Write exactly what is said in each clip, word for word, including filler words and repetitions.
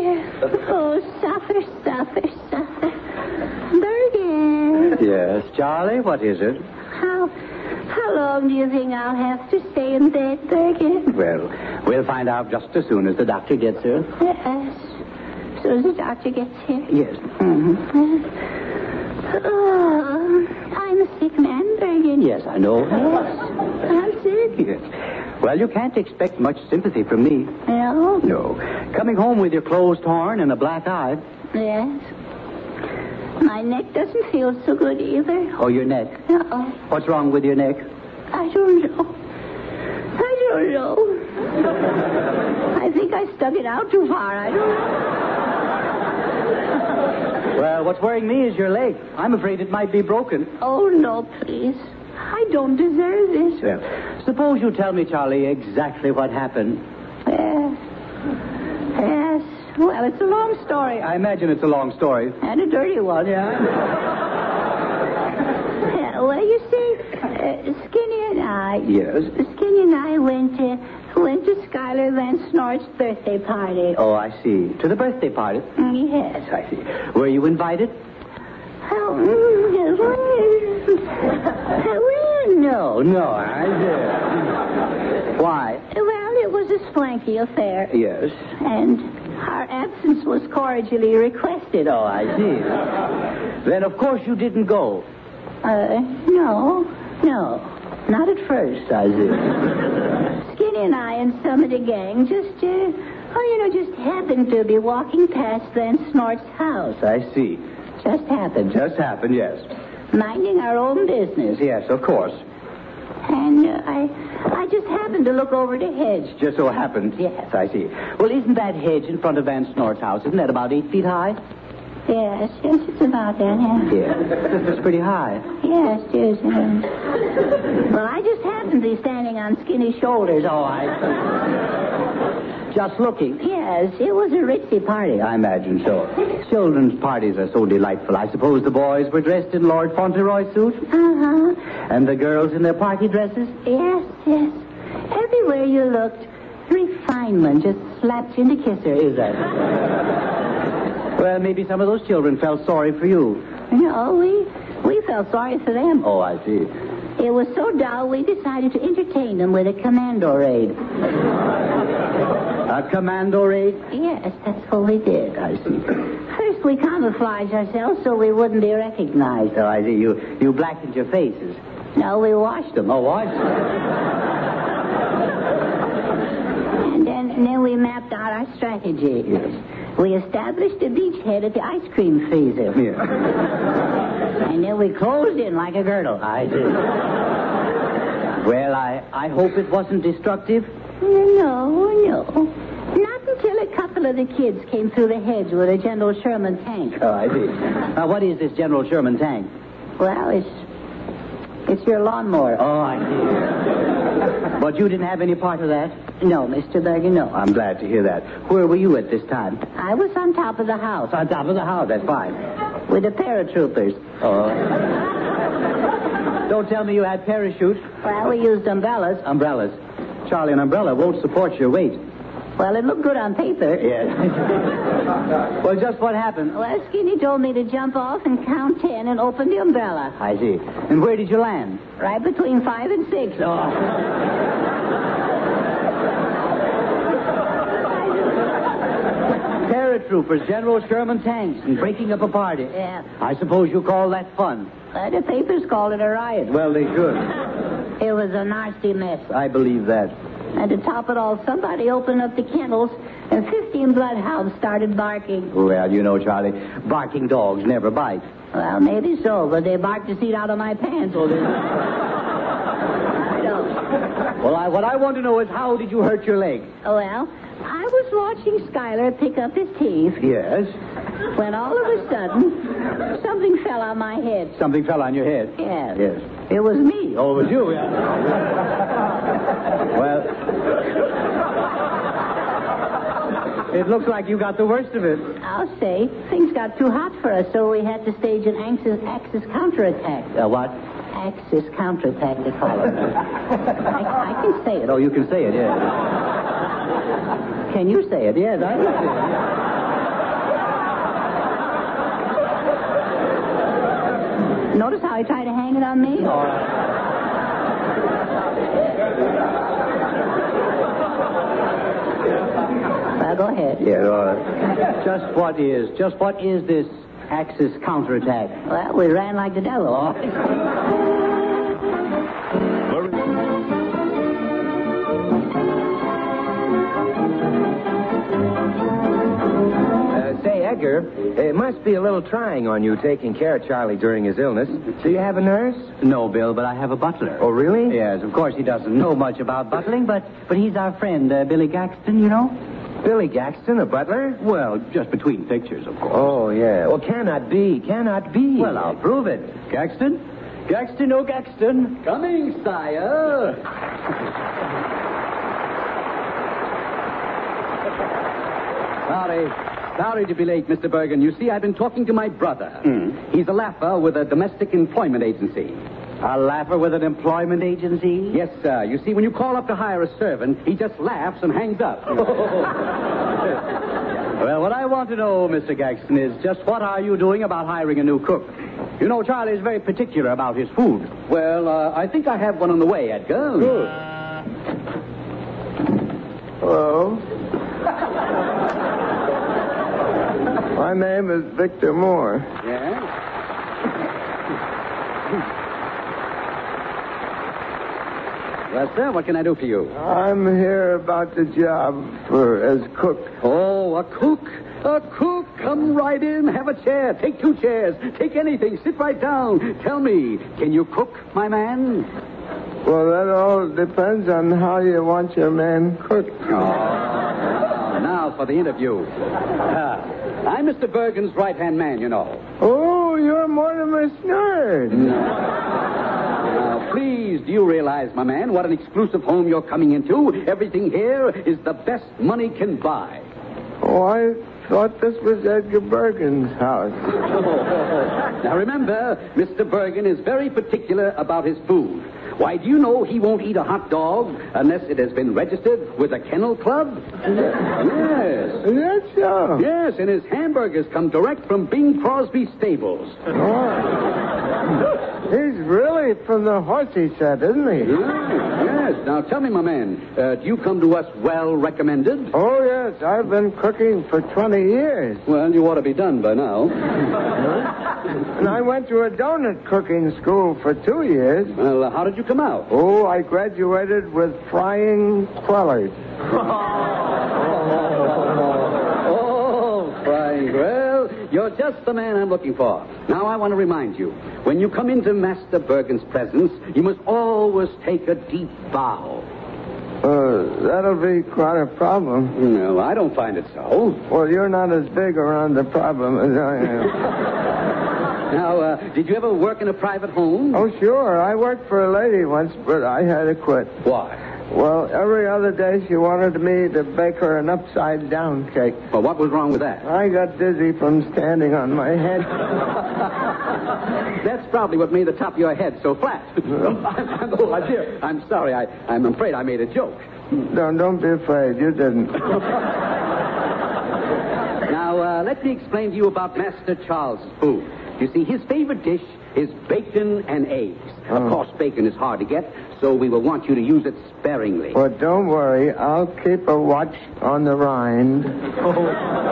Oh, suffer, suffer, suffer. Bergen. Yes, Charlie, what is it? How, how long do you think I'll have to stay in bed, Bergen? Well, we'll find out just as soon as the doctor gets here. Yes. As soon as the doctor gets here. Yes. Mm-hmm. Oh, I'm a sick man, Bergen. Yes, I know. Yes, I'm sick. Yes. Well, you can't expect much sympathy from me. No? No. Coming home with your clothes torn and a black eye. Yes. My neck doesn't feel so good either. Oh, your neck? Uh-oh. What's wrong with your neck? I don't know. I don't know. I think I stuck it out too far. I don't know. Well, what's worrying me is your leg. I'm afraid it might be broken. Oh, no, please. I don't deserve this. Well, suppose you tell me, Charlie, exactly what happened. Yes. Yes. Well, it's a long story. I imagine it's a long story. And a dirty one. Yeah? Yeah, well, you see, uh, Skinny and I... Yes? Skinny and I went to, went to Schuyler Van Snort's birthday party. Oh, I see. To the birthday party? Yes. I see. Were you invited? Oh, mm, well, No, no, I did. Why? well, it was a swanky affair. Yes. And our absence was cordially requested. Oh, I see. Then, of course, you didn't go. Uh, no, no, not at first. I see. Skinny and I and some of the gang just, uh, oh, you know, just happened to be walking past Van Snort's house. I see. Just happened. Just happened, yes. Minding our own business. Yes, of course. And uh, I I just happened to look over the hedge. Just so happened. Yes. I see. Well, isn't that hedge in front of Van Snort's house, isn't that about eight feet high? Yes, yes, it's about that, yeah. Yeah. It's pretty high. Yes, it is. yes. Well, I just happened to be standing on Skinny's shoulders. Oh, I see. Just looking. Yes, it was a ritzy party. I imagine so. Children's parties are so delightful. I suppose the boys were dressed in Lord Fauntleroy suits? Uh-huh. And the girls in their party dresses? Yes, yes. Everywhere you looked, refinement just slapped you into kisser. Is that? Well, maybe some of those children felt sorry for you. No, we we felt sorry for them. Oh, I see. It was so dull, we decided to entertain them with a commando raid. A commando raid? Yes, that's what we did. I see. First, we camouflaged ourselves so we wouldn't be recognized. Oh, I see. You you blackened your faces. No, we washed them. Oh, washed them? And then, and then we mapped out our strategy. Yes. We established a beachhead at the ice cream freezer. Yeah. And then we closed in like a girdle. I see. Well, I, I hope it wasn't destructive. No, no. Not until a couple of the kids came through the hedge with a General Sherman tank. Oh, I see. Now, what is this General Sherman tank? Well, it's it's your lawnmower. Oh, I see. But you didn't have any part of that? No, Mister Bergen, no. I'm glad to hear that. Where were you at this time? I was on top of the house. On top of the house, that's fine. With the paratroopers. Oh. Don't tell me you had parachutes. Well, we used umbrellas. Umbrellas. Charlie, an umbrella won't support your weight. Well, it looked good on paper. Yes. Well, just what happened? Well, Skinny told me to jump off and count ten and open the umbrella. I see. And where did you land? Right between five and six. Oh. Paratroopers, General Sherman tanks, and breaking up a party. Yeah. I suppose you call that fun. Uh, the papers called it a riot. Well, they should. It was a nasty mess. I believe that. And to top it all, somebody opened up the kennels, and fifteen bloodhounds started barking. Well, you know, Charlie, barking dogs never bite. Well, maybe so, but they barked the seat out of my pants. Oh, I don't. Well, I, what I want to know is how did you hurt your leg? Well, I was watching Schuyler pick up his teeth Yes. when all of a sudden something fell on my head. Something fell on your head. Yes. Yes. It was me. Oh, it was you, yeah. Well, it looks like you got the worst of it. I'll say. Things got too hot for us, so we had to stage an Axis, axis counterattack. Uh, what? Axis counterattack, they call it. I, I can say it. Oh, you can say it, yes. Can you say it? Yes, I can say it. Notice how he tried to hang it on me? Well, go ahead. Yeah, uh, just what is, just what is this Axis counterattack? Well, we ran like the devil. Oh. Uh, say, Edgar, it must be a little trying on you taking care of Charlie during his illness. Do you have a nurse? No, Bill, but I have a butler. Oh, really? Yes, of course he doesn't know much about butling, but, but he's our friend, uh, Billy Gaxton, you know? Billy Gaxton, a butler? Well, just between pictures, of course. Oh, yeah. Well, cannot be. Cannot be. Well, I'll prove it. Gaxton? Gaxton, oh, Gaxton. Coming, sire. Sorry. Sorry to be late, Mister Bergen. You see, I've been talking to my brother. Mm. He's a laugher with a domestic employment agency. A laugher with an employment agency? Yes, sir. You see, when you call up to hire a servant, he just laughs and hangs up. Well, what I want to know, Mister Gaxton, is just what are you doing about hiring a new cook? You know, Charlie is very particular about his food. Well, uh, I think I have one on the way, Edgar. Good. Hello. My name is Victor Moore. Yeah? Well, sir, what can I do for you? I'm here about the job for as cook. Oh, a cook. A cook. Come right in. Have a chair. Take two chairs. Take anything. Sit right down. Tell me, can you cook, my man? Well, that all depends on how you want your man cooked. Oh, now for the interview. Uh, I'm Mister Bergen's right-hand man, you know. Oh, you're Mortimer Snurd. Now, please, do you realize, my man, what an exclusive home you're coming into? Everything here is the best money can buy. Oh, I thought this was Edgar Bergen's house. Now, remember, Mister Bergen is very particular about his food. Why, do you know he won't eat a hot dog unless it has been registered with a kennel club? Yes. Is that so? Yes, and his hamburgers come direct from Bing Crosby stables. Oh. He's really from the horsey set, isn't he? Yes, yes. Now, tell me, my man, uh, do you come to us well recommended? Oh, yes. I've been cooking for twenty years. Well, you ought to be done by now. And I went to a donut cooking school for two years. Well, uh, how did you come out? Oh, I graduated with frying crullers. Oh, frying. Well, you're just the man I'm looking for. Now, I want to remind you, when you come into Master Bergen's presence, you must always take a deep bow. Uh, that'll be quite a problem. No, I don't find it so. Well, you're not as big around the problem as I am. Now, uh, did you ever work in a private home? Oh, sure. I worked for a lady once, but I had to quit. Why? Well, every other day she wanted me to bake her an upside-down cake. Well, what was wrong with that? I got dizzy from standing on my head. That's probably what made the top of your head so flat. Oh, my dear, I'm sorry. I, I'm afraid I made a joke. Don't, don't be afraid. You didn't. Now, uh, let me explain to you about Master Charles' food. You see, his favorite dish is bacon and eggs. Oh. Of course, bacon is hard to get, so we will want you to use it sparingly. Well, don't worry. I'll keep a watch on the rind. Oh,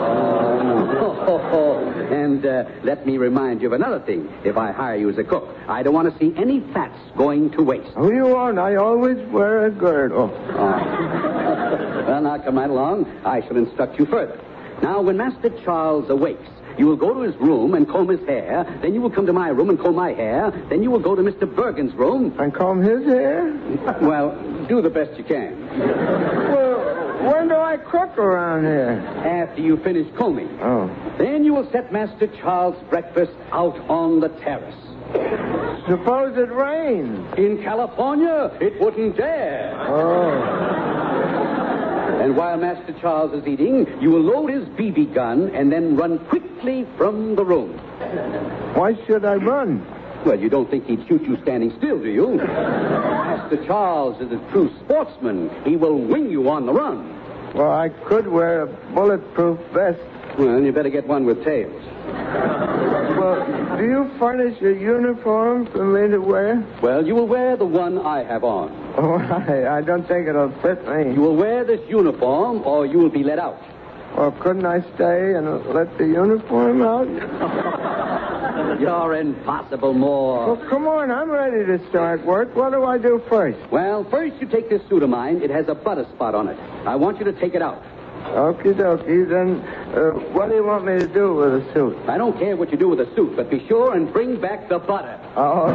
and uh, let me remind you of another thing. If I hire you as a cook, I don't want to see any fats going to waste. Oh, you won't. I always wear a girdle. Oh. Well, now, come right along. I shall instruct you further. Now, when Master Charles awakes, you will go to his room and comb his hair. Then you will come to my room and comb my hair. Then you will go to Mister Bergen's room. And comb his hair? Well, do the best you can. Well, when do I cook around here? After you finish combing. Oh. Then you will set Master Charles' breakfast out on the terrace. Suppose it rains. In California, it wouldn't dare. Oh. And while Master Charles is eating, you will load his B B gun and then run quickly from the room. Why should I run? Well, you don't think he'd shoot you standing still, do you? Master Charles is a true sportsman. He will wing you on the run. Well, I could wear a bulletproof vest. Well, you better get one with tails. Well, do you furnish a uniform for me to wear? Well, you will wear the one I have on. Oh, I, I don't think it'll fit me. You will wear this uniform, or you will be let out. Or couldn't I stay and let the uniform out? You're impossible, Moore. Well, come on. I'm ready to start work. What do I do first? Well, first you take this suit of mine. It has a butter spot on it. I want you to take it out. Okie dokie. Then uh, what do you want me to do with the suit? I don't care what you do with the suit, but be sure and bring back the butter. Oh.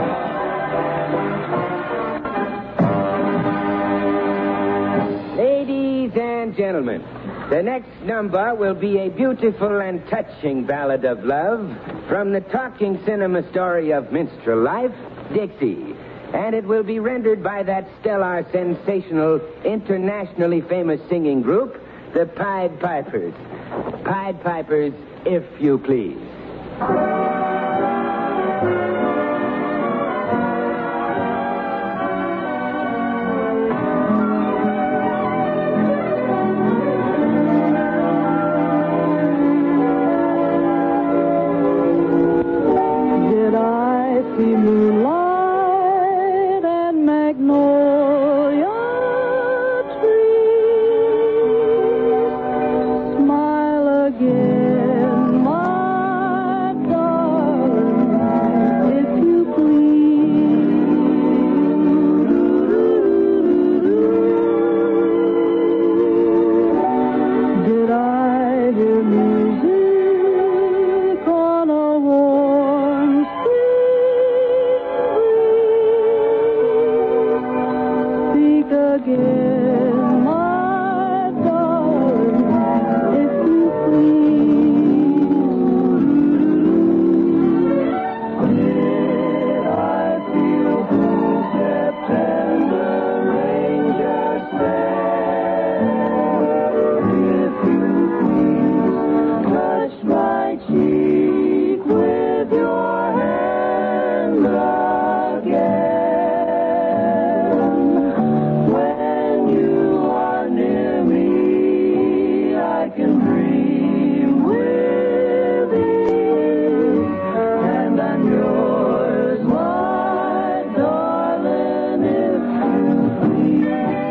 Ladies and gentlemen, the next number will be a beautiful and touching ballad of love from the talking cinema story of minstrel life, Dixie. And it will be rendered by that stellar, sensational, internationally famous singing group, the Pied Pipers. Pied Pipers, if you please. Did I see moonlight and magnolia trees? Smile again, my darling, if you please. Did I hear music on a warm spring breeze? Speak again, my darling, if you please. Did I feel cool September ranger stand? If you please, touch my cheek with your hand again. When you are near me, I can dream with ease. And I'm yours, my darling, if you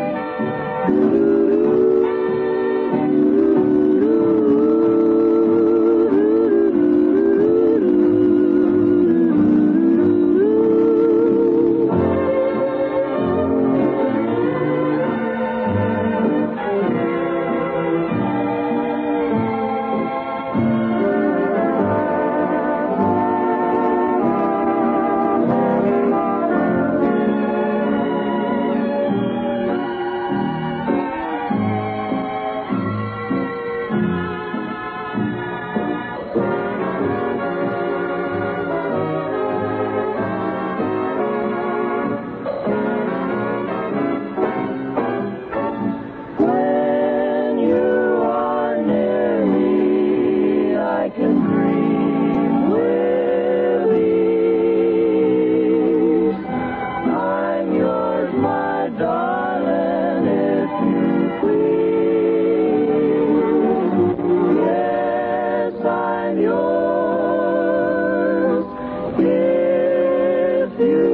When you are near me, I can dream with ease. I'm yours, my darling, if you please. Yes, I'm yours, if you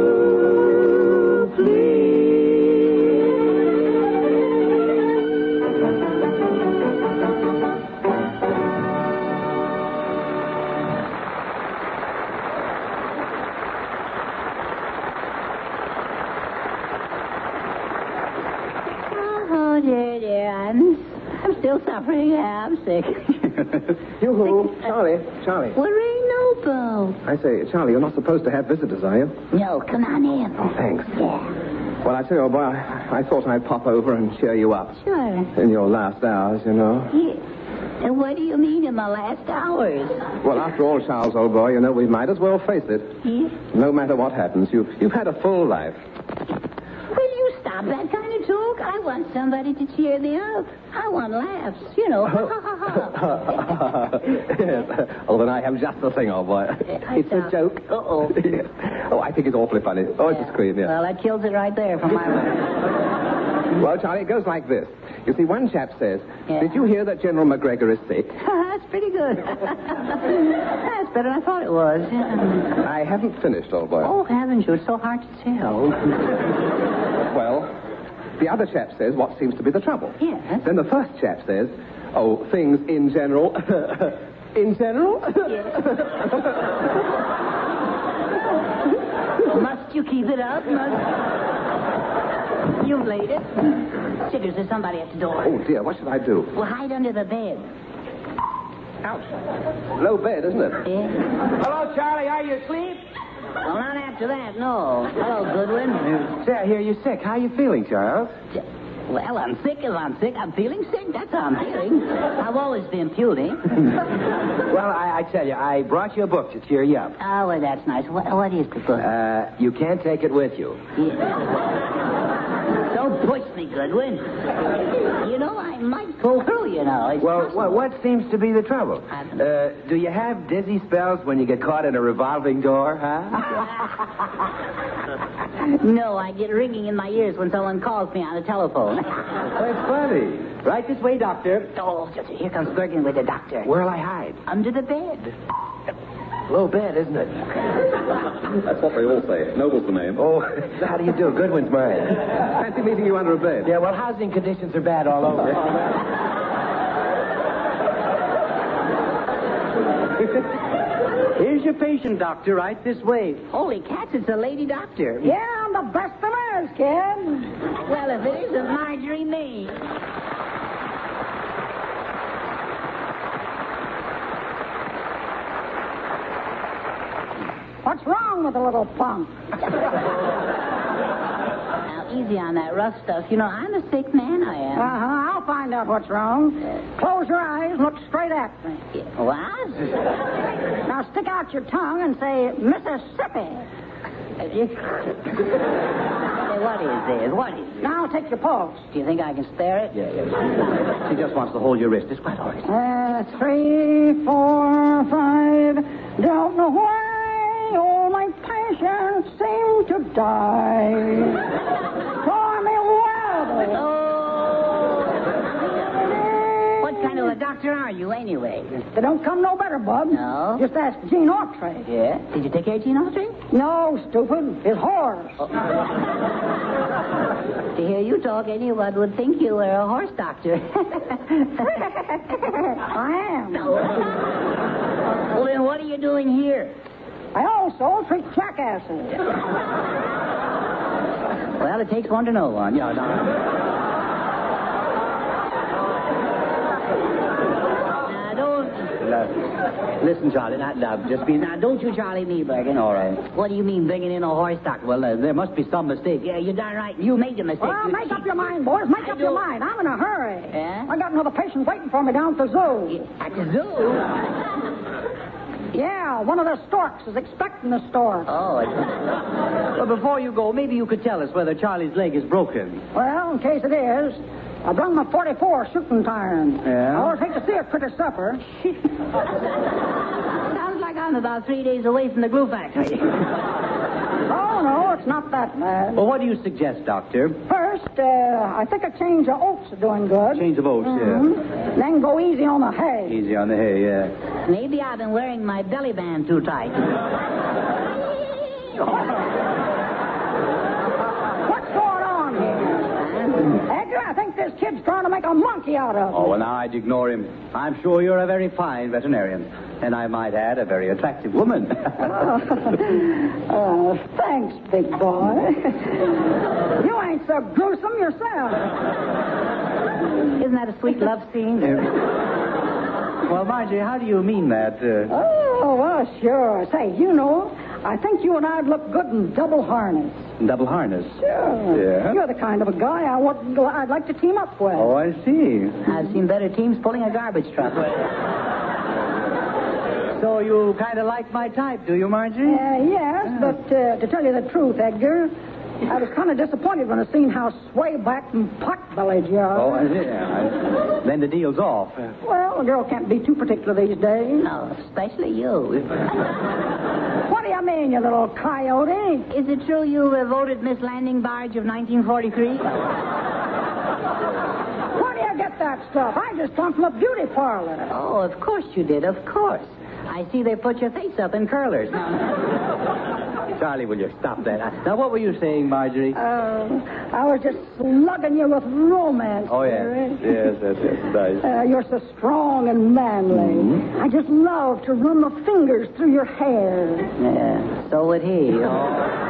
Oh, dear, dear. I'm, I'm still suffering. Yeah, I'm sick. Yoo-hoo. Charlie, Charlie. Well, ain't no bone. I say, Charlie, you're not supposed to have visitors, are you? No, come on in. Oh, thanks. Yeah, Well, I tell you, boy, I, I thought I'd pop over and cheer you up. sure. In your last hours, you know. Yeah. And what do you mean in my last hours? Well, after all, Charles, old boy, you know, we might as well face it. Yeah? No matter what happens, you've, you've had a full life. Will you stop that kind of talk? I want somebody to cheer me up. I want laughs, you know. Ha, ha, ha, ha. Yes. Oh, then I have just the thing, old boy. I It's a thought- joke. Uh-oh. Yeah. Oh, I think it's awfully funny. Oh, it's a scream, yeah. Well, that kills it right there for my one. Well, Charlie, it goes like this. You see, one chap says, Yeah. did you hear that General McGregor is sick? That's pretty good. That's better than I thought it was. Yeah. I haven't finished, old boy. Oh, haven't you? It's so hard to tell. Well, the other chap says, what seems to be the trouble? Yes. Then the first chap says, oh, things in general. In general? Must you keep it up? Must... You've laid it. Chiggers, there's somebody at the door. Oh, dear, what should I do? Well, hide under the bed. Ouch. Low bed, isn't it? Yeah? Hello, Charlie. Are you asleep? Well, not after that, no. Hello, Goodwin. Say, I hear you're sick. How are you feeling, Charles? Well, I'm sick as I'm sick. I'm feeling sick. That's how I'm feeling. I've always been puny. Well, I, I tell you, I brought you a book to cheer you up. Oh, well, that's nice. What, what is the book? Uh, you can't take it with you. Yeah. Don't push me, Goodwin. You know, I might go through, you know. It's Well, possible. what, what seems to be the trouble? I- Uh, do you have dizzy spells when you get caught in a revolving door, huh? No, I get ringing in my ears when someone calls me on the telephone. That's funny. Right this way, Doctor. Oh, just here comes Bergen with the doctor. Where'll I hide? Under the bed. Low bed, isn't it? That's what they all say. Noble's the name. Oh, how do you do? Goodwin's mine. Fancy meeting you under a bed. Yeah, well, housing conditions are bad all over. Here's your patient, Doctor, right this way. Holy cats, it's a lady doctor. Yeah, I'm the best there is, kid. Well, if it isn't Marjorie me. What's wrong with the little punk? Now, easy on that rough stuff. You know, I'm a sick man, I am. Uh-huh, I'll find out what's wrong. Close your eyes and look straight at me. What? Now stick out your tongue and say, Mississippi. Hey, what is this? What is this? Now take your pulse. Do you think I can spare it? Yeah, yeah. She just wants to hold your wrist. It's quite all right. Uh, three, four, five. Don't know why all my patients seem to die. Call me Wilder. Oh. What kind of a doctor are you, anyway? They don't come no better, bub. No? Just ask Gene Autry. Yeah? Did you take care of Gene Autry? No, stupid. His horse. To hear you talk, anyone would think you were a horse doctor. I am. Well, then what are you doing here? I also treat jackasses. Well, it takes one to know one. You know, now, don't... Listen, Charlie, not love. Just be... Now, don't you Charlie me, Bergen. All right. What do you mean bringing in a horse doctor? Well, uh, there must be some mistake. Yeah, you're darn right. You made the mistake. Well, You- make up your mind, boys. Make I up your do. mind. I'm in a hurry. Yeah? I got another patient waiting for me down at the zoo. At the zoo? Yeah, one of the storks is expecting the stork. Oh, it's... Well, before you go, maybe you could tell us whether Charlie's leg is broken. Well, in case it is, I brung my forty-four shooting iron. Yeah? I always hate to see a critter suffer. Sounds like I'm about three days away from the glue factory. Oh, no, it's not that bad. Well, what do you suggest, Doctor? First, uh, I think a change of oats is doing good. Change of oats, Mhm. Then go easy on the hay. yeah. Easy on the hay, yeah. Maybe I've been wearing my belly band too tight. What's going on here? Edgar, I think this kid's trying to make a monkey out of me. Oh, well, now I'd ignore him. I'm sure you're a very fine veterinarian. And I might add, a very attractive woman. Oh, thanks, big boy. You ain't so gruesome yourself. Isn't that a sweet love scene? Well, Marjorie, how do you mean that? Uh... Oh, well, sure. Say, you know, I think you and I'd look good in double harness. Double harness. Sure. Yeah? You're the kind of a guy I would, I'd like to team up with. Oh, I see. I've seen better teams pulling a garbage truck. So you kind of like my type, do you, Marjorie? Uh, yes, but uh, to tell you the truth, Edgar, I was kind of disappointed when I seen how sway-backed and pot-bellied you are. Oh, yeah. I... Then the deal's off. Well, a girl can't be too particular these days. No, especially you. What do you mean, you little coyote? Is it true you uh, voted Miss Landing Barge of nineteen forty-three? What do that stuff. I just come from a beauty parlor. Oh, of course you did, of course. I see they put your face up in curlers. Charlie, will you stop that? Now, what were you saying, Marjorie? Uh, I was just slugging you with romance. Oh, yes. Jerry. Yes, yes, yes. Nice. Uh, you're so strong and manly. Mm-hmm. I just love to run my fingers through your hair. Yeah, so would he. Oh.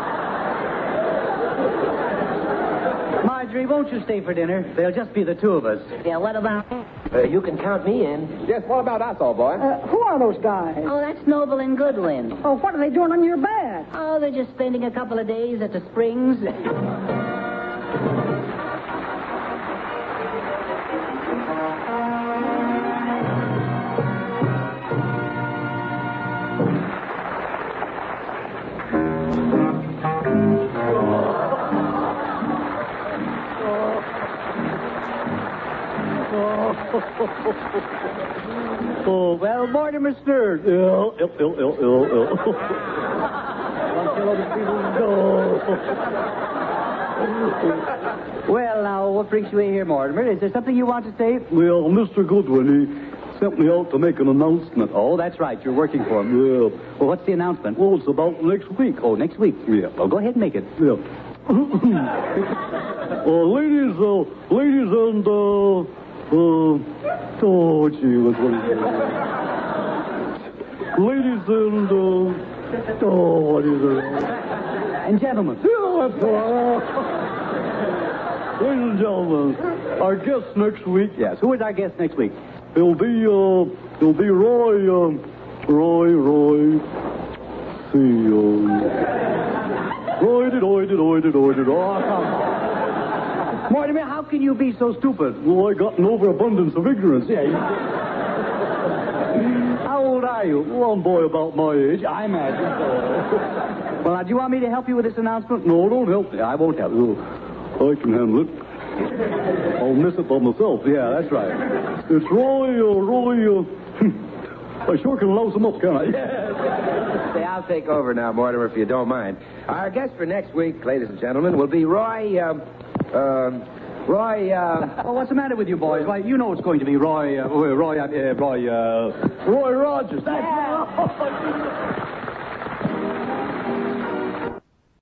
Marjorie, won't you stay for dinner? There'll just be the two of us. Yeah, what about... Uh, you can count me in. Yes, what about us, old boy? Uh, who are those guys? Oh, that's Noble and Goodwin. Oh, what are they doing on your bed? Oh, they're just spending a couple of days at the Springs. Oh, well, Mortimer Snurd. Ill, ill, ill, ill, ill, ill. Well, now, what brings you in here, Mortimer? Is there something you want to say? Well, Mister Goodwin, he sent me out to make an announcement. Oh, that's right. You're working for him. Yeah. Well, what's the announcement? Well, it's about next week. Oh, next week? Yeah. Well, go ahead and make it. Yeah. uh, ladies, uh, ladies and, uh, uh, oh, gee, what's what is it? Ladies and, uh, oh, what is it? And gentlemen. Yeah, that's all. Ladies and gentlemen, our guest next week, Yes. Who is our guest next week? it'll be, uh, it'll be Roy, um, Roy, Roy, see, um, Roy, did, Roy, did, Roy, did, Roy, did, oh, come on. Mortimer, how can you be so stupid? Well, I got an overabundance of ignorance. Yeah. You... How old are you? One boy about my age. I imagine so. Well, now, do you want me to help you with this announcement? No, don't help me. I won't help you. I can handle it. I'll miss it by myself. Yeah, that's right. It's Roy, uh, Roy, uh, I sure can louse him up, can I? Say, I'll take over now, Mortimer, if you don't mind. Our guest for next week, ladies and gentlemen, will be Roy, um, um, Roy, um... Well, what's the matter with you boys? Why, you know it's going to be Roy, uh, Roy, uh, Roy, uh, Roy Rogers. That's